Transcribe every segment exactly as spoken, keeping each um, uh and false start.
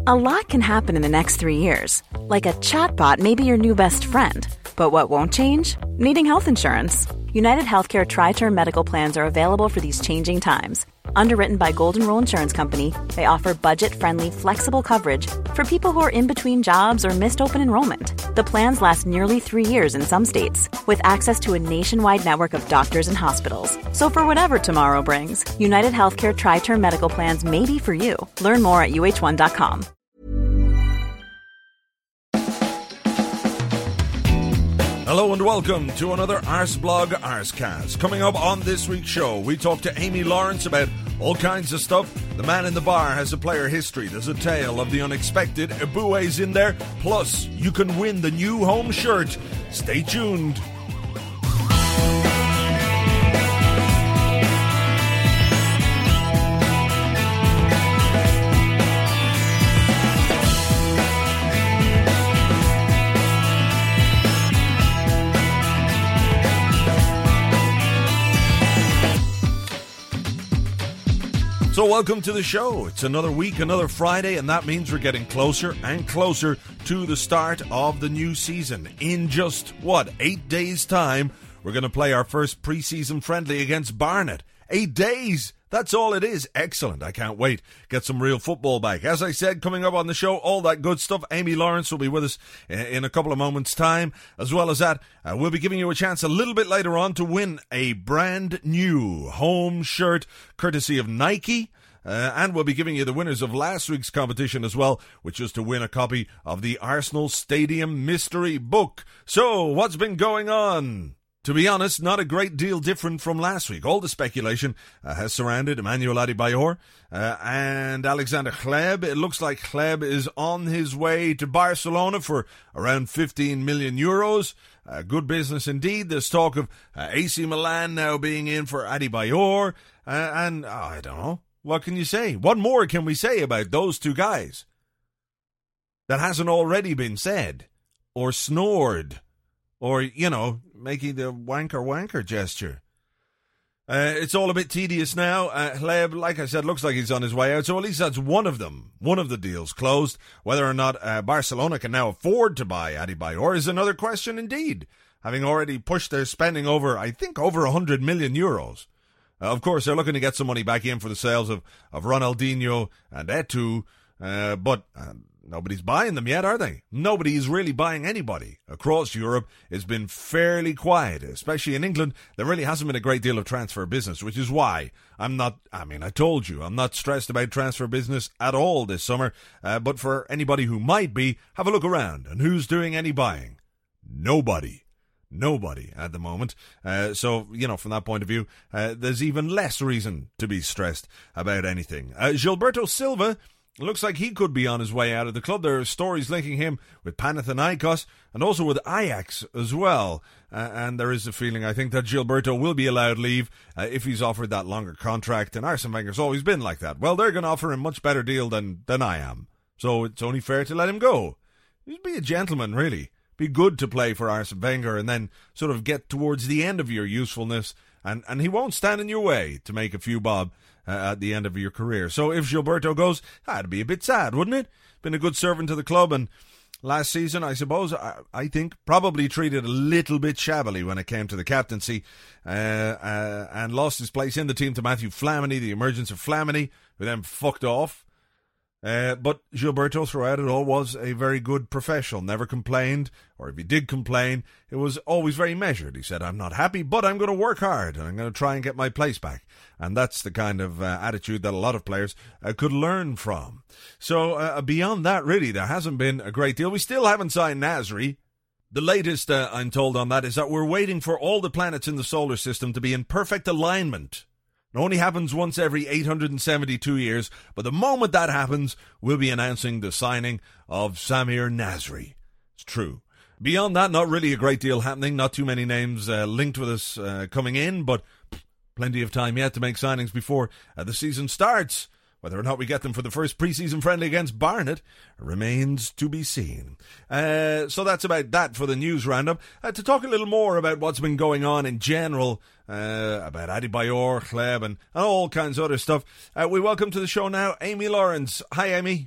A lot can happen in the next three years. Like a chatbot may be your new best friend. But what won't change? Needing health insurance. United Healthcare Tri-Term Medical Plans are available for these changing times. Underwritten by Golden Rule Insurance Company, they offer budget-friendly, flexible coverage for people who are in between jobs or missed open enrollment. The plans last nearly three years in some states, with access to a nationwide network of doctors and hospitals. So for whatever tomorrow brings, United Healthcare Tri-Term Medical Plans may be for you. Learn more at U H one dot com. Hello and welcome to another Arsblog Arscast. Coming up on this week's show, we talk to Amy Lawrence about all kinds of stuff. The Man in the Bar has a player history. There's a tale of the unexpected. Ebue's in there. Plus, you can win the new home shirt. Stay tuned. So welcome to the show. It's another week, another Friday, and that means we're getting closer and closer to the start of the new season. In just, what, eight days' time, we're going to play our first pre-season friendly against Barnet. Eight days! That's all it is. Excellent. I can't wait. Get some real football back. As I said, coming up on the show, all that good stuff. Amy Lawrence will be with us in a couple of moments' time. As well as that, uh, we'll be giving you a chance a little bit later on to win a brand new home shirt courtesy of Nike. Uh, and we'll be giving you the winners of last week's competition as well, which was to win a copy of the Arsenal Stadium Mystery Book. So, what's been going on? To be honest, not a great deal different from last week. All the speculation uh, has surrounded Emmanuel Adebayor uh, and Alexander Hleb. It looks like Hleb is on his way to Barcelona for around fifteen million euros. Uh, good business indeed. There's talk of uh, A C Milan now being in for Adebayor. Uh, and, oh, I don't know. What can you say? What more can we say about those two guys that hasn't already been said or snored or, you know, making the wanker wanker gesture? Uh, it's all a bit tedious now. Uh, Hleb, like I said, looks like he's on his way out, so at least that's one of them. One of the deals closed. Whether or not uh, Barcelona can now afford to buy Adebayor is another question indeed, having already pushed their spending over, I think, over one hundred million euros. Uh, of course, they're looking to get some money back in for the sales of, of Ronaldinho and Eto'o, uh, but uh, nobody's buying them yet, are they? Nobody is really buying anybody. Across Europe, it's been fairly quiet, especially in England. There really hasn't been a great deal of transfer business, which is why I'm not, I mean, I told you, I'm not stressed about transfer business at all this summer, uh, but for anybody who might be, have a look around. And who's doing any buying? Nobody. Nobody at the moment. Uh, so, you know, from that point of view, uh, there's even less reason to be stressed about anything. Uh, Gilberto Silva looks like he could be on his way out of the club. There are stories linking him with Panathinaikos and also with Ajax as well. Uh, and there is a feeling, I think, that Gilberto will be allowed leave uh, if he's offered that longer contract. And Arsene Wenger's always been like that. Well, they're going to offer him a much better deal than, than I am. So it's only fair to let him go. Just be a gentleman, really. Be good to play for Arsene Wenger and then sort of get towards the end of your usefulness, and, and he won't stand in your way to make a few bob uh, at the end of your career. So if Gilberto goes, that'd be a bit sad, wouldn't it? Been a good servant to the club, and last season, I suppose, I, I think, probably treated a little bit shabbily when it came to the captaincy, uh, uh, and lost his place in the team to Matthew Flamini, the emergence of Flamini, who then fucked off. Uh, but Gilberto, throughout it all, was a very good professional, never complained, or if he did complain, it was always very measured. He said, I'm not happy, but I'm going to work hard, and I'm going to try and get my place back. And that's the kind of uh, attitude that a lot of players uh, could learn from. So uh, beyond that, really, there hasn't been a great deal. We still haven't signed Nasri. The latest, uh, I'm told, on that is that we're waiting for all the planets in the solar system to be in perfect alignment. It only happens once every eight hundred seventy-two years, but the moment that happens, we'll be announcing the signing of Samir Nasri. It's true. Beyond that, not really a great deal happening. Not too many names uh, linked with us uh, coming in, but plenty of time yet to make signings before uh, the season starts. Whether or not we get them for the first pre-season friendly against Barnet remains to be seen. Uh, so that's about that for the news roundup. Uh, to talk a little more about what's been going on in general, uh, about Adebayor, Hleb, and, and all kinds of other stuff, uh, we welcome to the show now Amy Lawrence. Hi, Amy.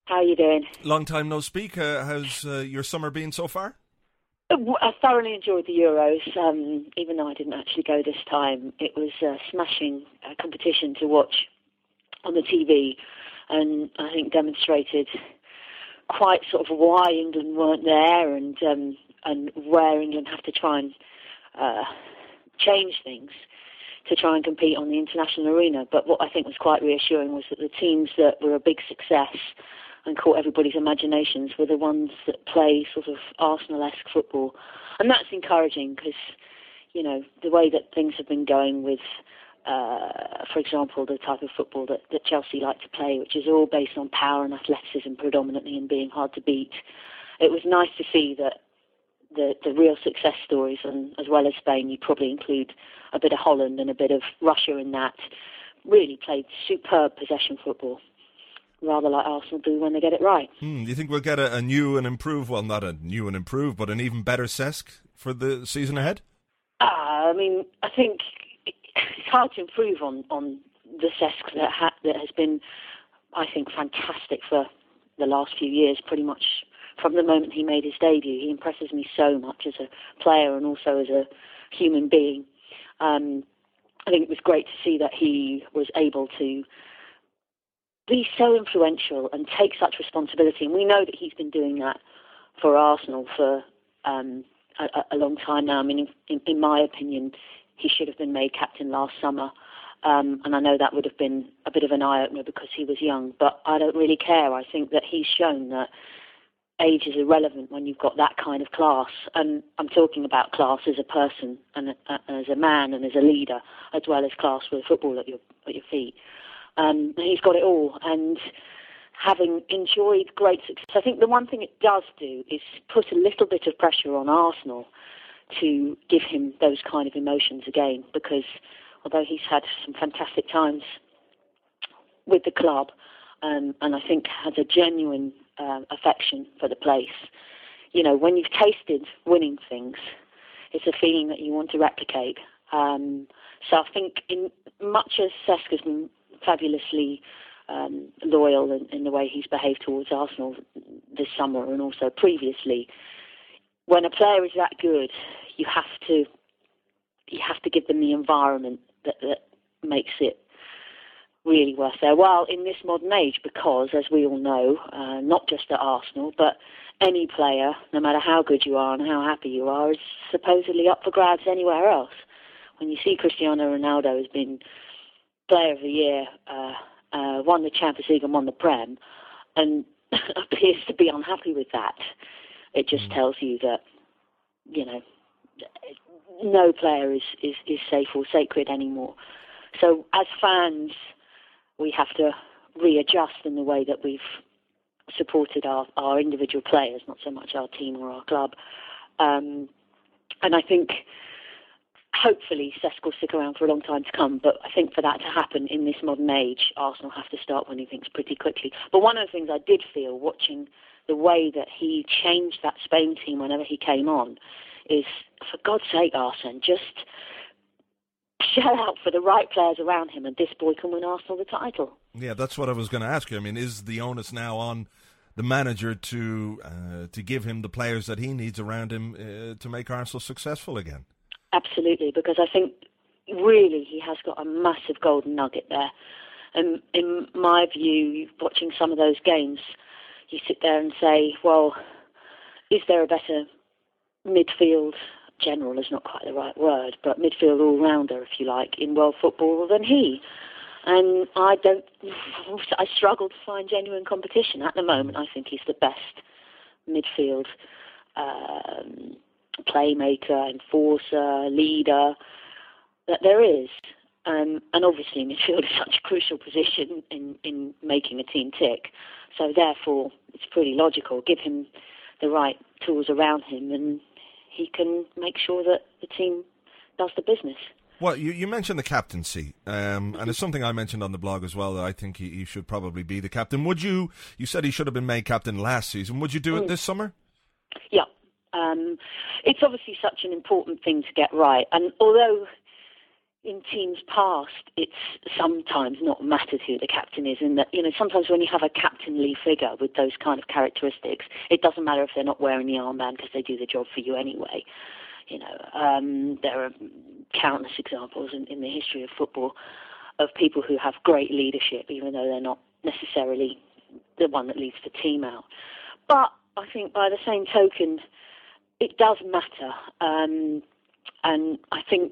How are you doing? Long time no speak. Uh, how's uh, your summer been so far? I thoroughly enjoyed the Euros, um, even though I didn't actually go this time. It was a smashing uh, competition to watch on the T V, and I think demonstrated quite sort of why England weren't there, and um, and where England have to try and uh, change things to try and compete on the international arena. But what I think was quite reassuring was that the teams that were a big success and caught everybody's imaginations were the ones that play sort of Arsenal-esque football. And that's encouraging because, you know, the way that things have been going with, uh, for example, the type of football that, that Chelsea like to play, which is all based on power and athleticism predominantly and being hard to beat. It was nice to see that the, the real success stories, and as well as Spain, you probably include a bit of Holland and a bit of Russia in that, really played superb possession football, rather like Arsenal do when they get it right. Hmm, do you think we'll get a, a new and improved, well, not a new and improved, but an even better Cesc for the season ahead? Uh, I mean, I think it's hard to improve on, on the Cesc that, ha- that has been, I think, fantastic for the last few years, pretty much from the moment he made his debut. He impresses me so much as a player and also as a human being. Um, I think it was great to see that he was able to be so influential and take such responsibility. And we know that he's been doing that for Arsenal for um, a, a long time now. I mean, in, in my opinion, he should have been made captain last summer. Um, and I know that would have been a bit of an eye-opener because he was young. But I don't really care. I think that he's shown that age is irrelevant when you've got that kind of class. And I'm talking about class as a person and uh, as a man and as a leader, as well as class with football at your at your feet. Um, he's got it all, and having enjoyed great success, I think the one thing it does do is put a little bit of pressure on Arsenal to give him those kind of emotions again, because although he's had some fantastic times with the club, um, and I think has a genuine uh, affection for the place, you know, when you've tasted winning things, it's a feeling that you want to replicate. Um, so I think in much as Cesc has been fabulously um, loyal in, in the way he's behaved towards Arsenal this summer and also previously, when a player is that good, you have to you have to give them the environment that, that makes it really worth their while in this modern age, because, as we all know, uh, not just at Arsenal, but any player, no matter how good you are and how happy you are, is supposedly up for grabs anywhere else. When you see Cristiano Ronaldo has been Player of the Year, uh, uh, won the Champions League and won the Prem, and appears to be unhappy with that, it just tells you that, you know, no player is, is, is safe or sacred anymore. So as fans, we have to readjust in the way that we've supported our, our individual players, not so much our team or our club. Um, and I think hopefully Cesc will stick around for a long time to come, but I think for that to happen in this modern age, Arsenal have to start winning things pretty quickly. But one of the things I did feel watching the way that he changed that Spain team whenever he came on is, for God's sake, Arsene, just shell out for the right players around him, and this boy can win Arsenal the title. Yeah, that's what I was going to ask you. I mean, is the onus now on the manager to uh, to give him the players that he needs around him uh, to make Arsenal successful again? Absolutely, because I think really he has got a massive golden nugget there. And in my view, watching some of those games, you sit there and say, well, is there a better midfield, general is not quite the right word, but midfield all-rounder, if you like, in world football than he? And I don't, I struggle to find genuine competition. At the moment, I think he's the best midfield um, playmaker, enforcer, leader that there is. Um, and obviously midfield is such a crucial position in, in making a team tick. So therefore, it's pretty logical. Give him the right tools around him and he can make sure that the team does the business. Well, you, you mentioned the captaincy, um, and it's something I mentioned on the blog as well, that I think he, he should probably be the captain. Would you, you said he should have been made captain last season, would you do it mm. this summer? Yeah. Um, it's obviously such an important thing to get right. And although, in teams past, it's sometimes not mattered who the captain is, and that, you know, sometimes when you have a captainly figure with those kind of characteristics, it doesn't matter if they're not wearing the armband because they do the job for you anyway. You know, um, there are countless examples in, in the history of football of people who have great leadership, even though they're not necessarily the one that leads the team out. But I think by the same token, it does matter, um, and I think,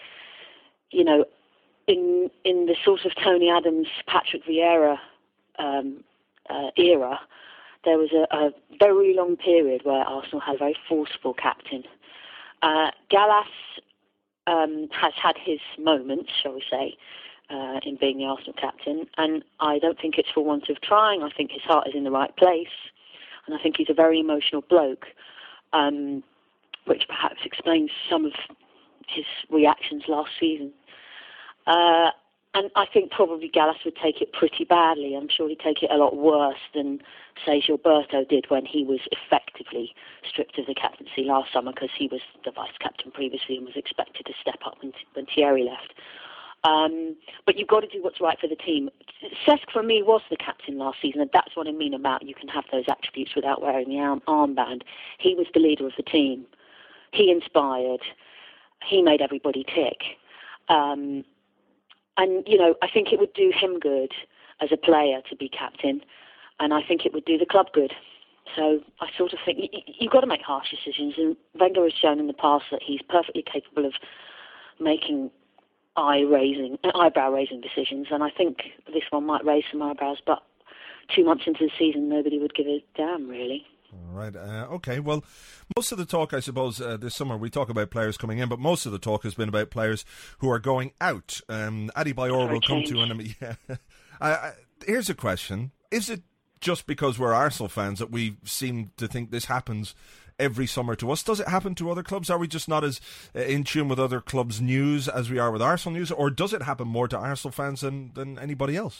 you know, in in the sort of Tony Adams, Patrick Vieira um, uh, era, there was a, a very long period where Arsenal had a very forceful captain. Uh, Gallas um, has had his moments, shall we say, uh, in being the Arsenal captain, and I don't think it's for want of trying. I think his heart is in the right place, and I think he's a very emotional bloke, um, which perhaps explains some of his reactions last season. Uh, and I think probably Gallas would take it pretty badly. I'm sure he'd take it a lot worse than, say, Gilberto did when he was effectively stripped of the captaincy last summer, because he was the vice-captain previously and was expected to step up when, when Thierry left. Um, but you've got to do what's right for the team. Cesc, for me, was the captain last season, and that's what I mean about you can have those attributes without wearing the arm, armband. He was the leader of the team. He inspired. He made everybody tick. Um, and, you know, I think it would do him good as a player to be captain, and I think it would do the club good. So I sort of think you, you've got to make harsh decisions, and Wenger has shown in the past that he's perfectly capable of making eye-raising, eyebrow-raising decisions, and I think this one might raise some eyebrows, but two months into the season, nobody would give a damn, really. All right. Uh, okay. Well, most of the talk, I suppose, uh, this summer, we talk about players coming in, but most of the talk has been about players who are going out. Um, Adebayor will come to an... Yeah. I, I, here's a question. Is it just because we're Arsenal fans that we seem to think this happens every summer to us? Does it happen to other clubs? Are we just not as uh, in tune with other clubs' news as we are with Arsenal news? Or does it happen more to Arsenal fans than, than anybody else?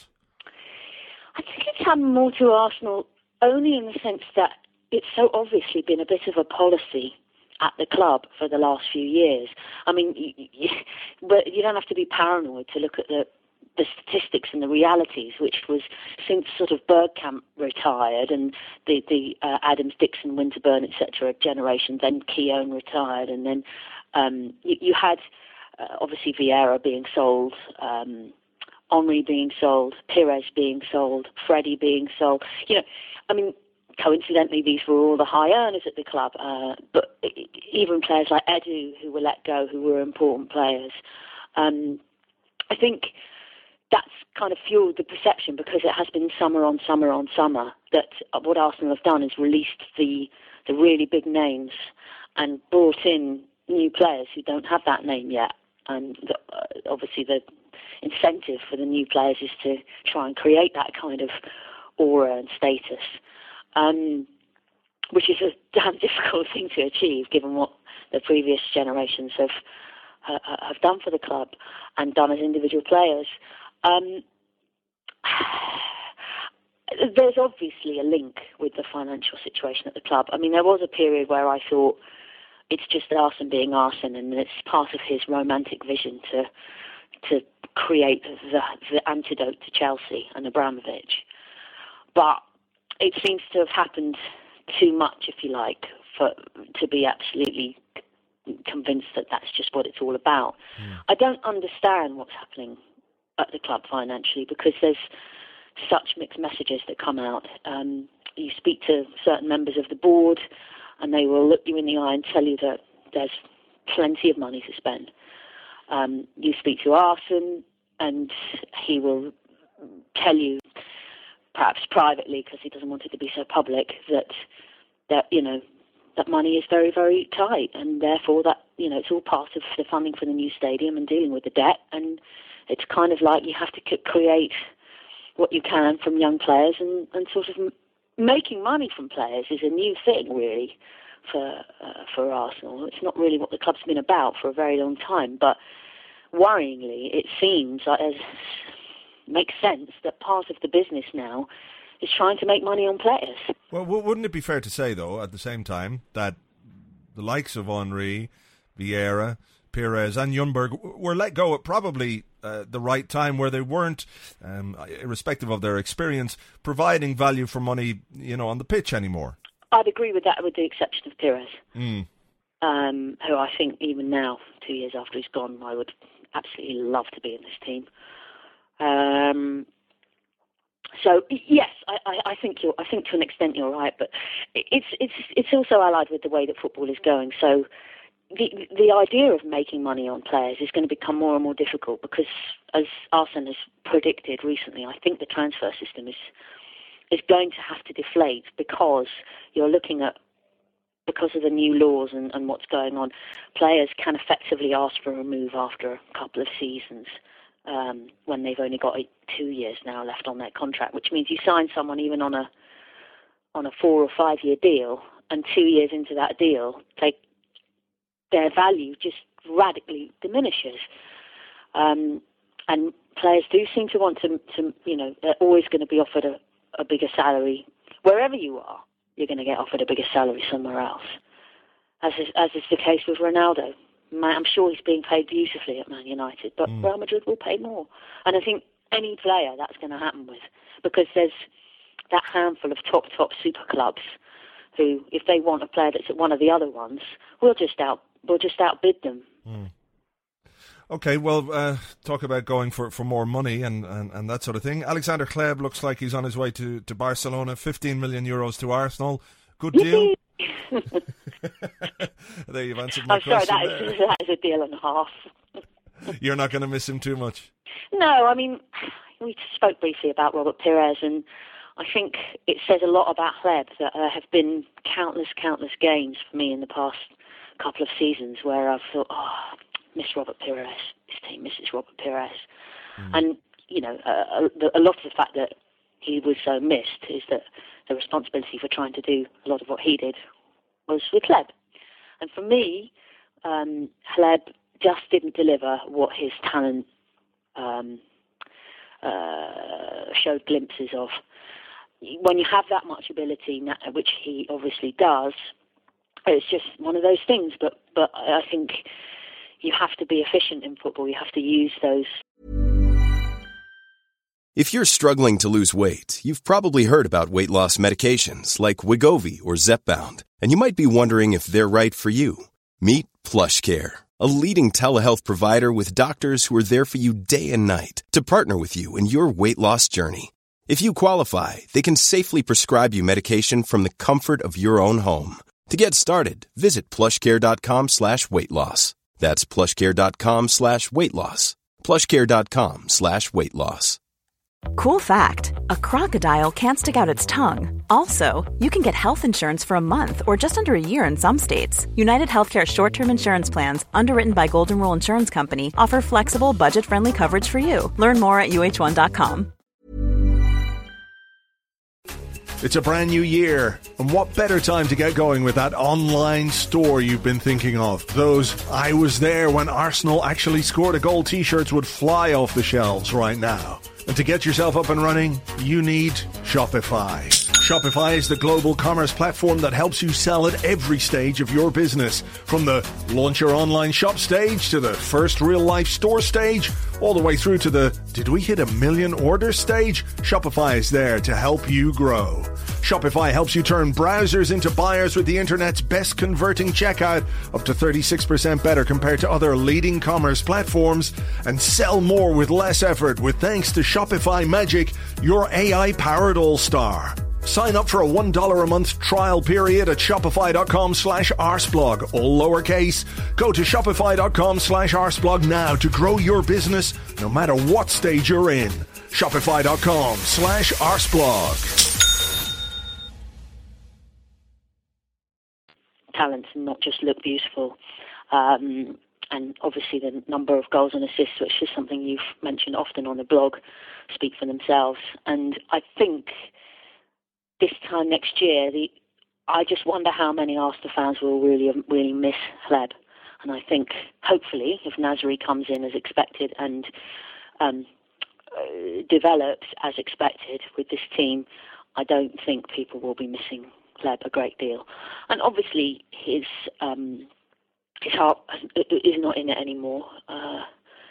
I think it's happened more to Arsenal only in the sense that it's so obviously been a bit of a policy at the club for the last few years. I mean, you, you, but you don't have to be paranoid to look at the the statistics and the realities, which was since sort of Bergkamp retired and the, the uh, Adams, Dixon, Winterburn, et cetera generation, then Keown retired, and then um, you, you had uh, obviously Vieira being sold, um, Henry being sold, Pires being sold, Freddie being sold. You know, I mean, coincidentally, these were all the high earners at the club, uh, but even players like Edu, who were let go, who were important players. Um, I think that's kind of fueled the perception, because it has been summer on summer on summer, that what Arsenal have done is released the the really big names and brought in new players who don't have that name yet. And the, uh, obviously the incentive for the new players is to try and create that kind of aura and status, um, which is a damn difficult thing to achieve given what the previous generations have uh, have done for the club and done as individual players. Um, there's obviously a link with the financial situation at the club. I mean, there was a period where I thought it's just Arsene being Arsene, and it's part of his romantic vision to to create the, the antidote to Chelsea and Abramovich. But it seems to have happened too much, if you like, for to be absolutely convinced that that's just what it's all about. Mm. I don't understand what's happening at the club financially, because there's such mixed messages that come out. Um, you speak to certain members of the board and they will look you in the eye and tell you that there's plenty of money to spend. Um, you speak to Arsene and he will tell you, perhaps privately because he doesn't want it to be so public, that that you know that money is very, very tight, and therefore that you know it's all part of the funding for the new stadium and dealing with the debt. And it's kind of like you have to create what you can from young players, and, and sort of m- making money from players is a new thing, really, for uh, for Arsenal. It's not really what the club's been about for a very long time, but worryingly, it seems like it makes sense that part of the business now is trying to make money on players. Well, wouldn't it be fair to say, though, at the same time, that the likes of Henry, Vieira, Pires and Ljungberg were let go at probably uh, the right time, where they weren't, um, irrespective of their experience, providing value for money, you know, on the pitch anymore. I'd agree with that, with the exception of Pires, mm. um, who I think even now, two years after he's gone, I would absolutely love to be in this team. Um, so yes, I, I, I think you're. I think to an extent you're right, but it's it's it's also allied with the way that football is going. So the the idea of making money on players is going to become more and more difficult because, as Arsene has predicted recently, I think the transfer system is is going to have to deflate because you're looking at, because of the new laws and, and what's going on, players can effectively ask for a move after a couple of seasons. Um, when they've only got two years now left on their contract, which means you sign someone even on a on a four or five year deal, and two years into that deal, they, their value just radically diminishes. Um, and players do seem to want to, to you know, they're always going to be offered a, a bigger salary. Wherever you are, you're going to get offered a bigger salary somewhere else, as is, as is the case with Ronaldo. I'm sure he's being paid beautifully at Man United, but mm. Real Madrid will pay more. And I think any player that's going to happen with, because there's that handful of top, top super clubs who, if they want a player that's at one of the other ones, we'll just out we'll just outbid them. Mm. Okay, well, uh, talk about going for, for more money and, and, and that sort of thing. Alexander Hleb looks like he's on his way to, to Barcelona, fifteen million euros to Arsenal. Good deal. There, you've answered my I'm sorry, question. that is, that is a deal and a half. You're not going to miss him too much? No, I mean, we spoke briefly about Robert Pires, and I think it says a lot about Hleb that there have been countless, countless games for me in the past couple of seasons where I've thought, oh, miss Robert Pires. This team misses Robert Pires. Mm. And, you know, a, a lot of the fact that he was so missed is that the responsibility for trying to do a lot of what he did was with Hleb. And for me, um, Hleb just didn't deliver what his talent um, uh, showed glimpses of. When you have that much ability, which he obviously does, it's just one of those things. But, but I think you have to be efficient in football. You have to use those. If you're struggling to lose weight, you've probably heard about weight loss medications like Wegovy or Zepbound, and you might be wondering if they're right for you. Meet PlushCare, a leading telehealth provider with doctors who are there for you day and night to partner with you in your weight loss journey. If you qualify, they can safely prescribe you medication from the comfort of your own home. To get started, visit plushcare.com slash weight loss. That's plushcare.com slash weight loss. plushcare.com slash weight loss. Cool fact, a crocodile can't stick out its tongue. Also, you can get health insurance for a month or just under a year in some states. United Healthcare short-term insurance plans, underwritten by Golden Rule Insurance Company, offer flexible, budget-friendly coverage for you. Learn more at U H one dot com. It's a brand new year, and what better time to get going with that online store you've been thinking of? Those "I was there when Arsenal actually scored a goal" t-shirts would fly off the shelves right now. And to get yourself up and running, you need Shopify. Shopify is the global commerce platform that helps you sell at every stage of your business. From the launch your online shop stage to the first real-life store stage, all the way through to the did we hit a million orders stage? Shopify is there to help you grow. Shopify helps you turn browsers into buyers with the internet's best converting checkout, up to thirty-six percent better compared to other leading commerce platforms, and sell more with less effort with thanks to Shopify Magic, your A I-powered all-star. Sign up for a one dollar a month trial period at shopify.com slash arseblog, all lowercase. Go to shopify.com slash arseblog now to grow your business no matter what stage you're in. Shopify.com slash arseblog. Talent and not just look beautiful. Um, and obviously the number of goals and assists, which is something you've mentioned often on the blog, speak for themselves. And I think this time next year, the I just wonder how many Arsenal fans will really, really miss Hleb. And I think, hopefully, if Nasri comes in as expected and um, uh, develops as expected with this team, I don't think people will be missing Hleb a great deal. And obviously, his um, his heart is not in it anymore. Uh,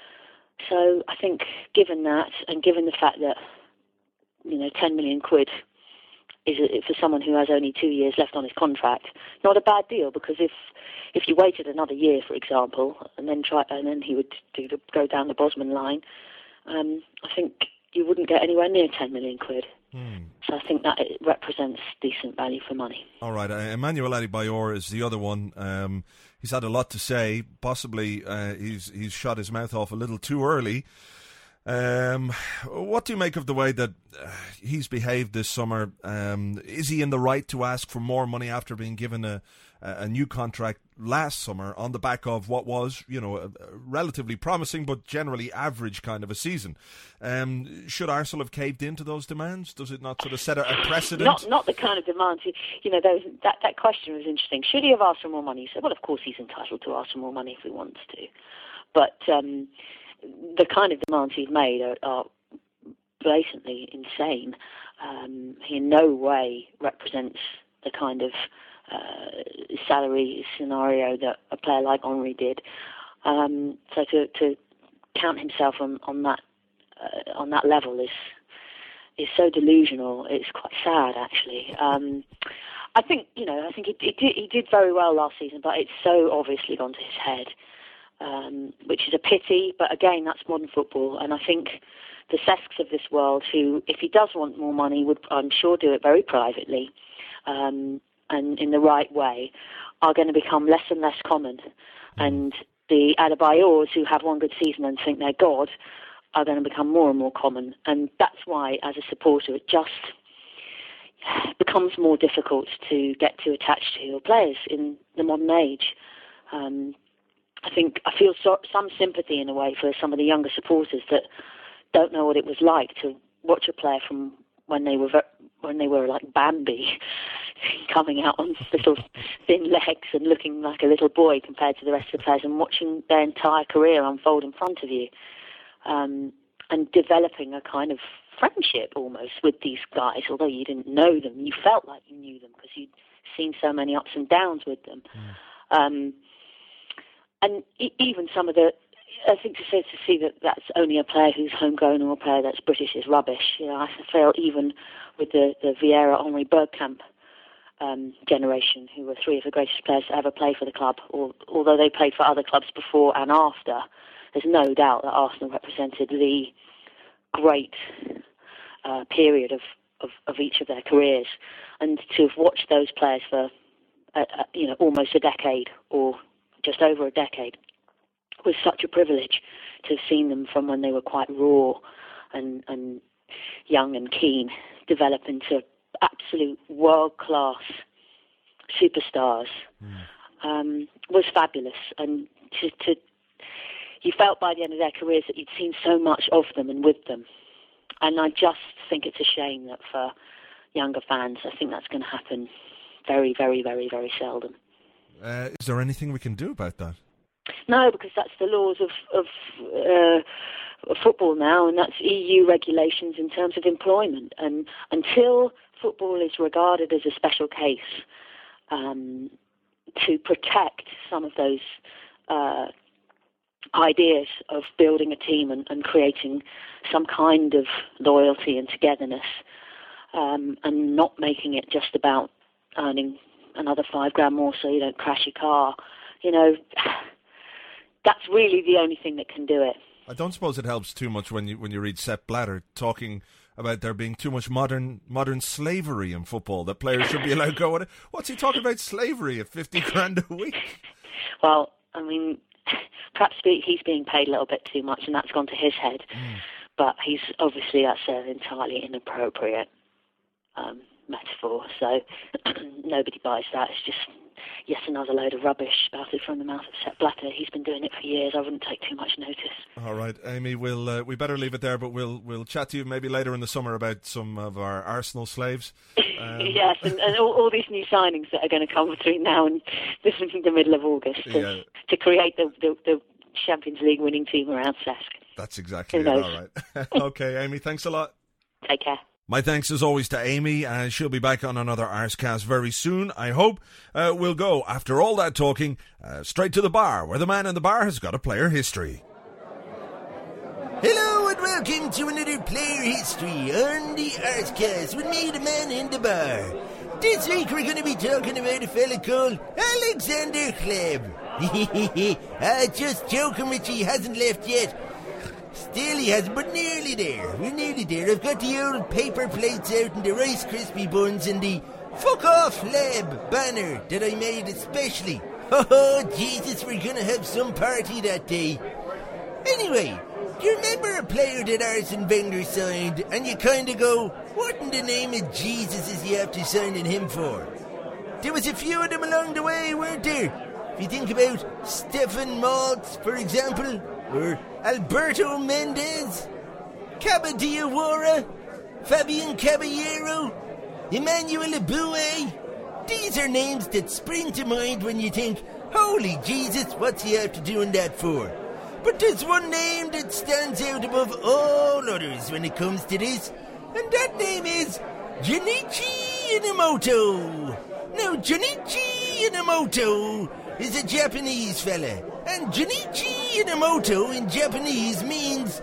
so I think, given that, and given the fact that, you know, ten million quid is a, for someone who has only two years left on his contract, not a bad deal. Because if if you waited another year, for example, and then try and then he would do the, go down the Bosman line, um, I think you wouldn't get anywhere near ten million quid. Mm. So I think that it represents decent value for money. All right, uh, Emmanuel Adebayor is the other one. Um, he's had a lot to say. Possibly uh, he's he's shot his mouth off a little too early. Um, what do you make of the way that uh, he's behaved this summer? Um, is he in the right to ask for more money after being given a, a new contract last summer on the back of what was, you know, a, a relatively promising but generally average kind of a season? Um, should Arsenal have caved into those demands? Does it not sort of set a, a precedent? Not, not the kind of demands. You know, those, that that question was interesting. Should he have asked for more money? He said, well, of course he's entitled to ask for more money if he wants to, but. Um, The kind of demands he's made are, are blatantly insane. Um, he in no way represents the kind of uh, salary scenario that a player like Henry did. Um, so to, to count himself on, on that uh, on that level is is so delusional. It's quite sad, actually. Um, I think you know. I think he, he did he did very well last season, but it's so obviously gone to his head. Um, which is a pity, but again, that's modern football, and I think the Cesks of this world, who, if he does want more money, would, I'm sure, do it very privately um, and in the right way, are going to become less and less common. And the Adebayors, who have one good season and think they're God, are going to become more and more common. And that's why, as a supporter, it just becomes more difficult to get too attached to your players in the modern age. Um, I think I feel so, some sympathy in a way for some of the younger supporters that don't know what it was like to watch a player from when they were when they were like Bambi, coming out on little thin legs and looking like a little boy compared to the rest of the players, and watching their entire career unfold in front of you, um, and developing a kind of friendship almost with these guys. Although you didn't know them, you felt like you knew them because you'd seen so many ups and downs with them. Mm. Um, And even some of the, I think to say to see that that's only a player who's homegrown or a player that's British is rubbish. You know, I feel even with the, the Vieira, Henry, Bergkamp um, generation, who were three of the greatest players to ever play for the club, or, although they played for other clubs before and after, there's no doubt that Arsenal represented the great uh, period of, of, of each of their careers. And to have watched those players for, uh, uh, you know, almost a decade or just over a decade was such a privilege to have seen them from when they were quite raw and, and young and keen develop into absolute world-class superstars. Mm. Um, was fabulous. And to, to you felt by the end of their careers that you'd seen so much of them and with them. And I just think it's a shame that for younger fans, I think that's going to happen very, very, very, very seldom. Uh, is there anything we can do about that? No, because that's the laws of, of, uh, of football now, and that's E U regulations in terms of employment. And until football is regarded as a special case, um, to protect some of those uh, ideas of building a team and, and creating some kind of loyalty and togetherness, um, and not making it just about earning another five grand more so you don't crash your car, you know, that's really the only thing that can do it. I don't suppose it helps too much when you when you read Sepp Blatter talking about there being too much modern modern slavery in football, that players should be allowed to go on it. What's he talking about slavery at fifty grand a week? Well, I mean, perhaps he's being paid a little bit too much and that's gone to his head. Mm. But he's obviously, that's an entirely inappropriate um metaphor, so nobody buys that. It's just yet another load of rubbish spouted from the mouth of Sepp Blatter. He's been doing it for years. I wouldn't take too much notice. All right, Amy, we'll uh, we better leave it there, but we'll we'll chat to you maybe later in the summer about some of our Arsenal slaves. Um... yes, and, and all, all these new signings that are going to come between now and this is the middle of August to, yeah. to create the, the, the Champions League winning team around Cesc. That's exactly it. All right. Okay, Amy, thanks a lot. Take care. My thanks as always to Amy, and she'll be back on another Arscast very soon, I hope. Uh, we'll go, after all that talking, uh, straight to the bar, where the man in the bar has got a player history. Hello and welcome to another player history on the Arscast with me, the man in the bar. This week we're going to be talking about a fella called Alexander Hleb. Ah, just joking, Richie, he hasn't left yet. Still he hasn't, but nearly there. We're nearly there. I've got the old paper plates out and the Rice Krispie buns and the Fuck Off Hleb banner that I made especially. Oh, Jesus, we're going to have some party that day. Anyway, do you remember a player that Arsene Wenger signed and you kind of go, what in the name of Jesus is he after signing him for? There was a few of them along the way, weren't there? If you think about Stefan Maltz, for example, or Alberto Mendez, Caba Diawara, Fabian Caballero, Emmanuel Aboué. These are names that spring to mind when you think, holy Jesus, what's he after doing that for? But there's one name that stands out above all others when it comes to this, and that name is Junichi Inamoto. Now, Junichi Inamoto is a Japanese fella, and Junichi Inamoto in Japanese means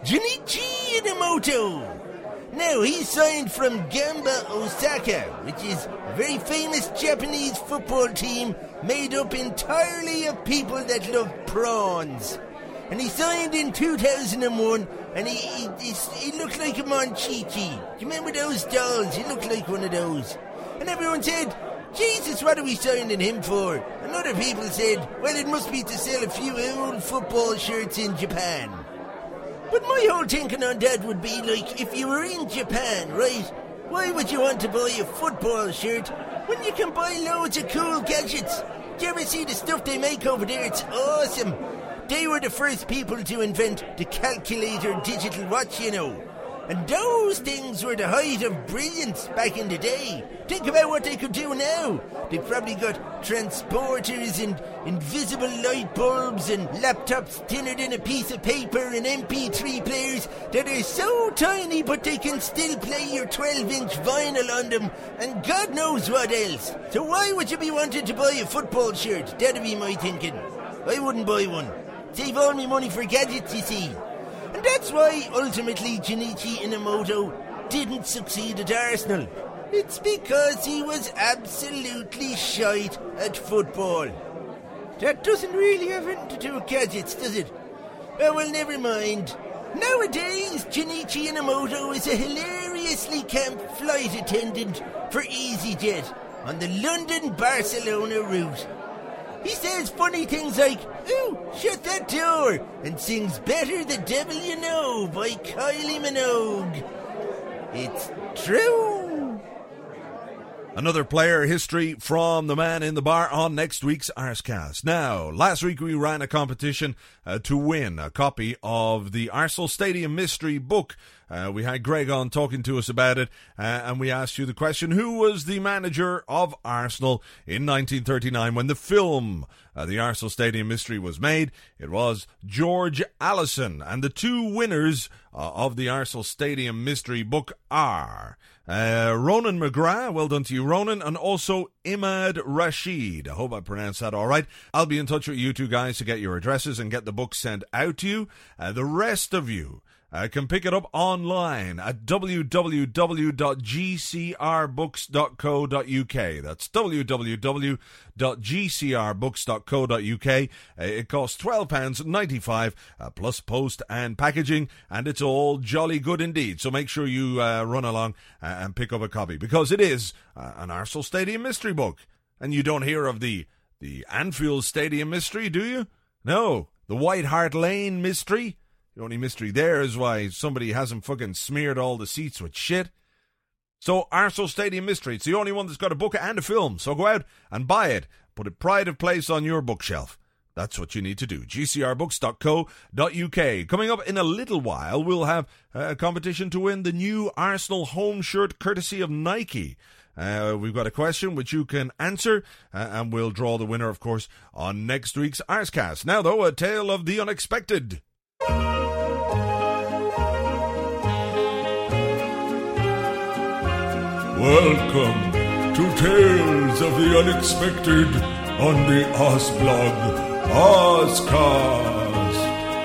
Junichi Inamoto. Now, he's signed from Gamba Osaka, which is a very famous Japanese football team made up entirely of people that love prawns. And he signed in two thousand one, and he, he, he looked like a Monchichi. Do you remember those dolls? He looked like one of those. And everyone said, Jesus, what are we signing him for? And other people said, well, it must be to sell a few old football shirts in Japan. But my whole thinking on that would be like, if you were in Japan, right, why would you want to buy a football shirt when you can buy loads of cool gadgets? Do you ever see the stuff they make over there? It's awesome. They were the first people to invent the calculator digital watch, you know. And those things were the height of brilliance back in the day. Think about what they could do now. They've probably got transporters and invisible light bulbs and laptops thinner than a piece of paper and M P three players that are so tiny but they can still play your twelve-inch vinyl on them and God knows what else. So why would you be wanting to buy a football shirt? That'd be my thinking. I wouldn't buy one. Save all my money for gadgets, you see. And that's why, ultimately, Junichi Inamoto didn't succeed at Arsenal. It's because he was absolutely shite at football. That doesn't really have anything to do with gadgets, does it? Oh, well, never mind. Nowadays, Junichi Inamoto is a hilariously camp flight attendant for EasyJet on the London-Barcelona route. He says funny things like, ooh, shut that door, and sings Better the Devil You Know by Kylie Minogue. It's true. Another player history from the man in the bar on next week's Arscast. Now, last week we ran a competition uh, to win a copy of the Arsenal Stadium Mystery book. Uh, we had Greg on talking to us about it, uh, and we asked you the question, who was the manager of Arsenal in nineteen thirty-nine when the film, uh, the Arsenal Stadium Mystery, was made? It was George Allison, and the two winners uh, of the Arsenal Stadium Mystery book are uh, Ronan McGrath, well done to you, Ronan, and also Imad Rashid. I hope I pronounced that all right. I'll be in touch with you two guys to get your addresses and get the book sent out to you. Uh, the rest of you Uh, can pick it up online at w w w dot g c r books dot co dot u k. That's w w w dot g c r books dot co dot u k. Uh, it costs twelve pounds ninety-five uh, plus post and packaging, and it's all jolly good indeed. So make sure you uh, run along uh, and pick up a copy, because it is uh, an Arsenal Stadium Mystery book. And you don't hear of the, the Anfield Stadium Mystery, do you? No. The White Hart Lane Mystery? The only mystery there is why somebody hasn't fucking smeared all the seats with shit. So, Arsenal Stadium Mystery, it's the only one that's got a book and a film. So go out and buy it. Put a pride of place on your bookshelf. That's what you need to do. g c r books dot co dot u k. Coming up in a little while, we'll have a competition to win the new Arsenal home shirt courtesy of Nike. Uh, we've got a question which you can answer, uh, and we'll draw the winner, of course, on next week's Arscast. Now, though, a tale of the unexpected. Welcome to Tales of the Unexpected on the Ozblog Ozcast.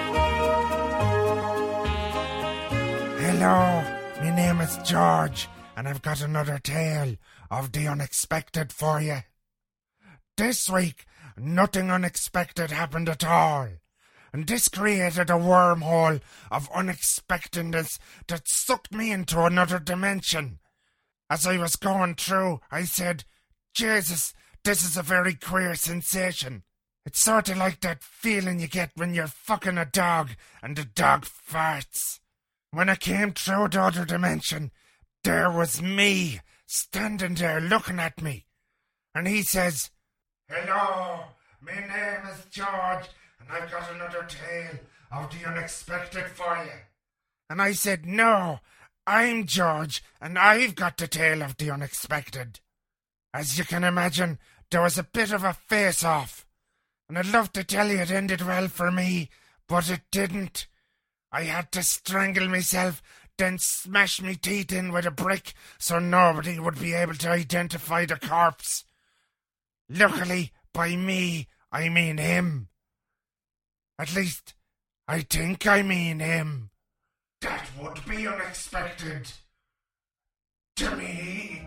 Hello, my name is George, and I've got another tale of the unexpected for you. This week, nothing unexpected happened at all, and this created a wormhole of unexpectedness that sucked me into another dimension. As I was going through, I said, Jesus, this is a very queer sensation. It's sort of like that feeling you get when you're fucking a dog and the dog farts. When I came through the other dimension, there was me standing there looking at me. And he says, Hello, my name is George, and I've got another tale of the unexpected for you. And I said, No, I'm George, and I've got the tale of the unexpected. As you can imagine, there was a bit of a face-off. And I'd love to tell you it ended well for me, but it didn't. I had to strangle myself, then smash me teeth in with a brick so nobody would be able to identify the corpse. Luckily, by me, I mean him. At least, I think I mean him. That would be unexpected. To me.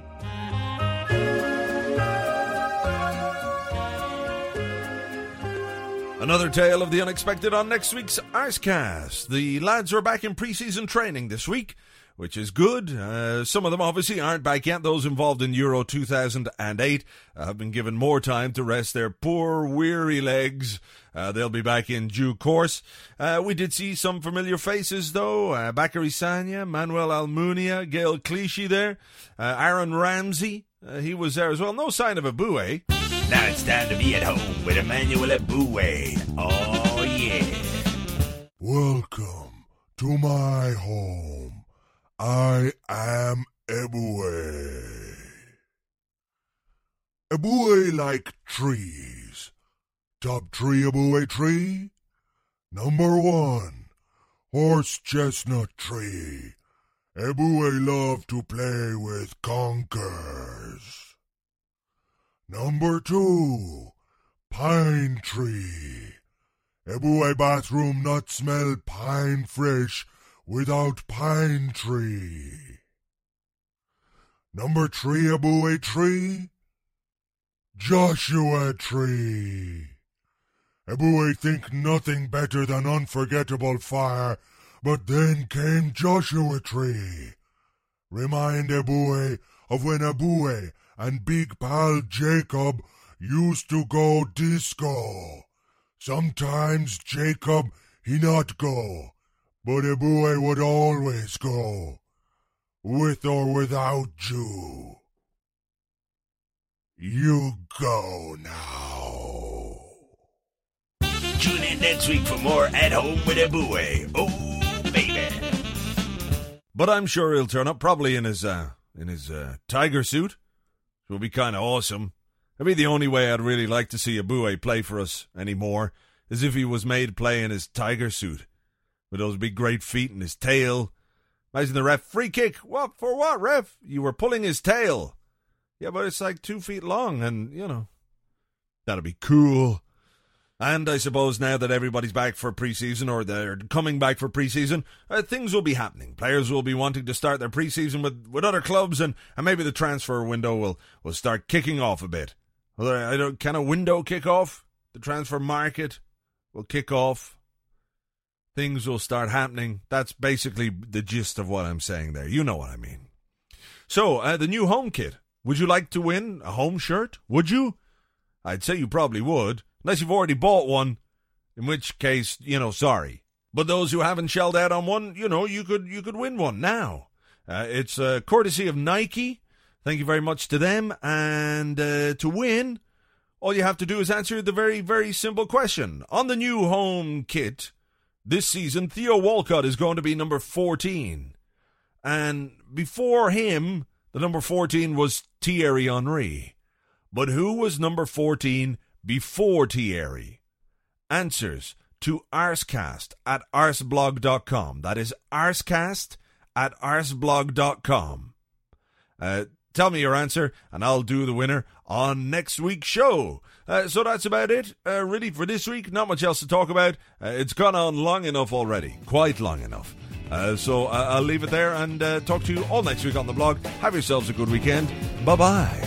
Another tale of the unexpected on next week's Arscast. The lads are back in pre-season training this week, which is good. Uh, some of them obviously aren't back yet. Those involved in Euro two thousand eight uh, have been given more time to rest their poor, weary legs. Uh, they'll be back in due course. Uh, we did see some familiar faces, though. Uh, Bakary Sagna, Manuel Almunia, Gail Clichy there. Uh, Aaron Ramsey, uh, he was there as well. No sign of Eboué. Now it's time to be at home with Emmanuel Eboué. Oh, yeah. Welcome to my home. I am Eboué. Eboué like trees. Top tree Eboué tree? Number one, horse chestnut tree. Eboué love to play with conkers. Number two, pine tree. Eboué bathroom not smell pine fresh without pine tree. Number three Eboué tree, Joshua tree. Eboué think nothing better than unforgettable fire, but then came Joshua tree. Remind Eboué of when Eboué and big pal Jacob used to go disco. Sometimes Jacob he not go, but Eboué would always go, with or without you. You go now. Tune in next week for more At Home with Eboué. Oh, baby. But I'm sure he'll turn up, probably in his uh, in his uh, tiger suit. It will be kind of awesome. I mean, the only way I'd really like to see Eboué play for us anymore is if he was made play in his tiger suit, with those big great feet and his tail. Imagine the ref, free kick. What, for what, ref? You were pulling his tail. Yeah, but it's like two feet long, and, you know, that'd be cool. And I suppose now that everybody's back for pre-season, or they're coming back for pre-season, uh, things will be happening. Players will be wanting to start their pre-season with, with other clubs, and, and maybe the transfer window will, will start kicking off a bit. Well, I don't, can a window kick off? The transfer market will kick off. Things will start happening. That's basically the gist of what I'm saying there. You know what I mean. So, uh, the new home kit. Would you like to win a home shirt? Would you? I'd say you probably would. Unless you've already bought one, in which case, you know, sorry. But those who haven't shelled out on one, you know, you could you could win one now. Uh, it's uh, courtesy of Nike. Thank you very much to them. And uh, to win, all you have to do is answer the very, very simple question. On the new home kit this season, Theo Walcott is going to be number fourteen. And before him, the number fourteen was Thierry Henry. But who was number fourteen before Thierry? Answers to arscast at arsblog dot com. That is arscast at arsblog dot com. Uh, tell me your answer, and I'll do the winner on next week's show. Uh, so that's about it, uh, really, for this week. Not much else to talk about. Uh, it's gone on long enough already. Quite long enough. Uh, so uh, I'll leave it there and uh, talk to you all next week on the blog. Have yourselves a good weekend. Bye-bye.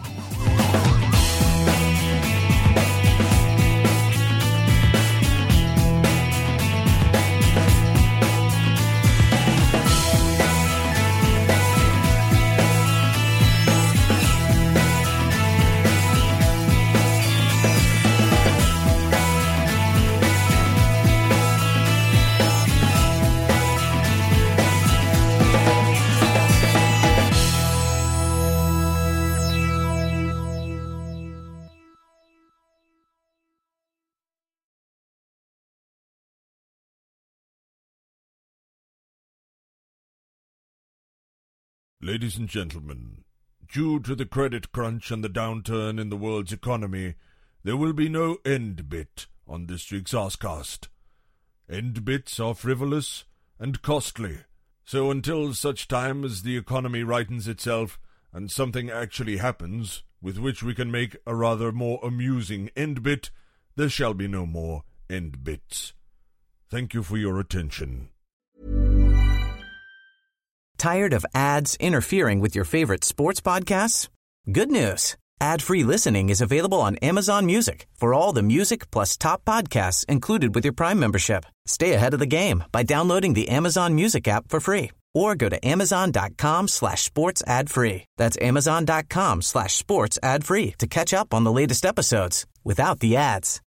Ladies and gentlemen, due to the credit crunch and the downturn in the world's economy, there will be no end bit on this week's Ozcast. End bits are frivolous and costly, so until such time as the economy rightens itself and something actually happens with which we can make a rather more amusing end bit, there shall be no more end bits. Thank you for your attention. Tired of ads interfering with your favorite sports podcasts? Good news. Ad-free listening is available on Amazon Music for all the music plus top podcasts included with your Prime membership. Stay ahead of the game by downloading the Amazon Music app for free or go to amazon.com slash sports ad free. That's amazon.com slash sports ad free to catch up on the latest episodes without the ads.